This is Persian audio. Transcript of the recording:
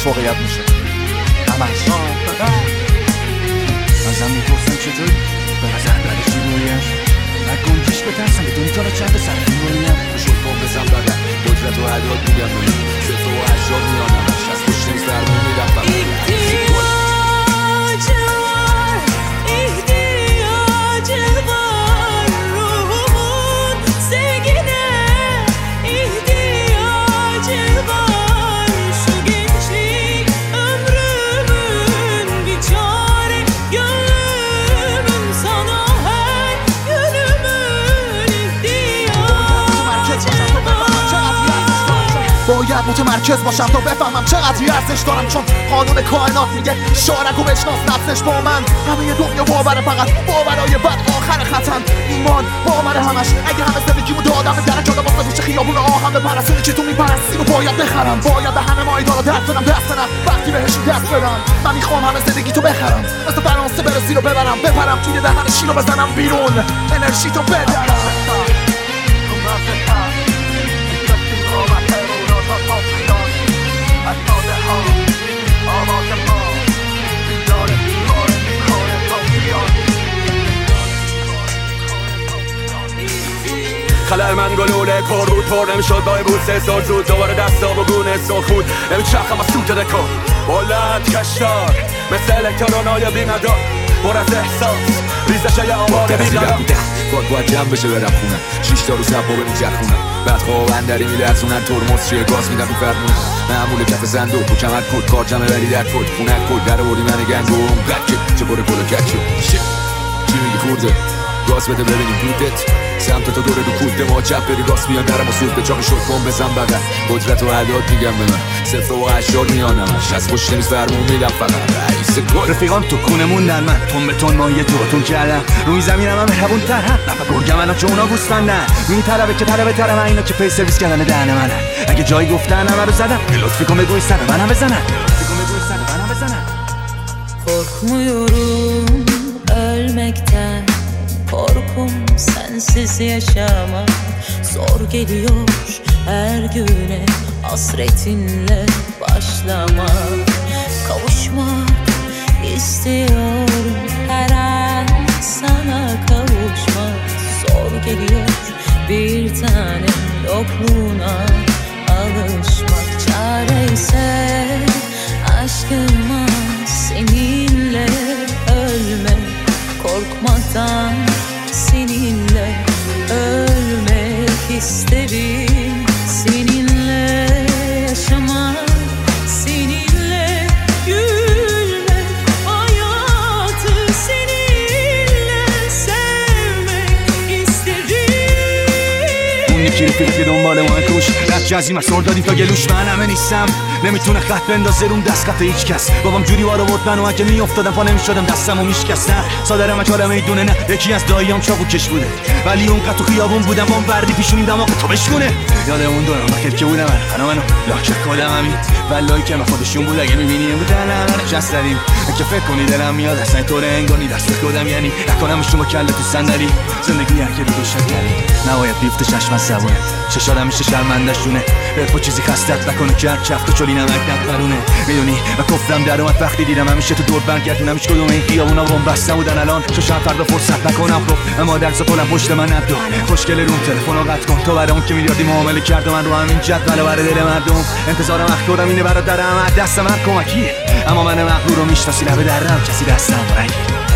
واقعیت میشه همش. ازم میپرسن چطوری؟ به نظر بعدش چی رویم؟ نگنجش بترسم بدونی تا را چند سر رویم شد بام بزن بگم قدرت و عداد میگم بگم صفر و اشار میانمش از پشت نیست برمون میرفتم باید متمرکز باشم تا بفهمم چقدر ارزش دارم، چون قانون کائنات میگه شارک و بشناس نفسش با من. همه دنیا باوره، فقط باورای بد آخر خطن. ایمان باور همش، اگه همه زندگیمو دادم به درجات واسه پیش خیابون آهم بپرسونی که تو میپرستی رو باید بخرم. باید به همه مایدارو دست بدم، دست بدم وقتی بهشون دست بدم. من میخوام همه زندگی تو بخرم، مثل فرانسه برسی رو ببرم، بپرم توی دهن شیر رو بزنم بیرون، انرژی تو بدرم. خلال من گلوله پر بود پر نمیشد با بود سه سال زود دوباره دستا و گونه سخود نمیچرخم از سوت دکار بلند کشتار مثل الکترونای بیمدار پر از احساس ریزش یه آبار بیدارم کار باید جمع بشه برم خونم 6 تا رو سبا بمیچرخونم بعد خواب اندری میلرزونن ترمز چیه گاز میدم میفرمونم معمول کف صندوق و کمر کد کار جمعه ولی در کد خونک کد در آوردی من گندم بکه چه بره کل کچه چی میگی خورده گاز بده ببینیم دودت سمت تو دوره رو کوده ما چپ بری گاز میان درم و سود به جا میشد کن بزن بغل قدرت و عداد میگم به من صفر و اشار میانمش از پشت نیست فرمون میدم فقط رئیس گل رفیقان تو کونه موندن من تون به تون ماهی تون کردم روی زمینم هم مهربون ترم نفع گرگم انا چه اونا گوسفندن می طلبه که طلبه ترم اینا که پی سرویس کردن دهن منن اگه جایی گفتن همه رو زدم لطفی کن بگوی سر منم بزنن Korkmuyorum ölmekten, korkum sensiz yaşamak. Zor geliyor her güne hasretinle başlamak. Kavuşmak istiyorum her an sana kavuşmak. Zor geliyor bir tanem yokluğuna alışmak. Çare ise aşkıma seninle ölmek, korkmaktan seninle ölmek isterim. Seninle yaşamak, seninle gülmek, hayatı seninle sevmek isterim. اون یکی رفیق که دنبال ما کوش رد جزیم از سردادی تا گلوش من همه نیستم نمیتونه خط بندازه روم دست خط هیچ کس بابام جوری وارو برد منو اگه میافتادم پا نمیشدم دستمو میشکستن صادرم اکارم ایدونه نه یکی از داییام چاقو کش بوده ولی اون تو خیابون بودم با اون وردی پیشونیم دماغ تو بشکونه یاد اون دوران وقتی که بودم منو لاک کدم همین والایی که من خودشون بود اگه میبینیم بودن همه نشست داریم که فکر کنی دلم میاد اصلا طور انگانی دست کدم یعنی نکنمشون با کله تو صندلی زندگی هر که رو شکلی نباید بیفته چشم از زبونه چشادم میشه شرمندشونه رپ و چیزی خستت نکنه که هر کفت و چلی نمک نپرونه میدونی و کفرم در اومد وقتی دیدم همیشه تو دور برگردونم هیچ کدوم این خیابونا بوم بسته بودن الان چه شاید فردا فرصت نکنم خب اما درس خودم پشت من ندو خوشگل روم تلفن رو قطع کن تو برای اون که میلیاردی معامله کرد و من رو همین جدول برای دل مردم انتظارم اخطورم اینه برادرم دست من کمکی اما من مغرور رو میشناسی لبه درم کسی دستم رنگی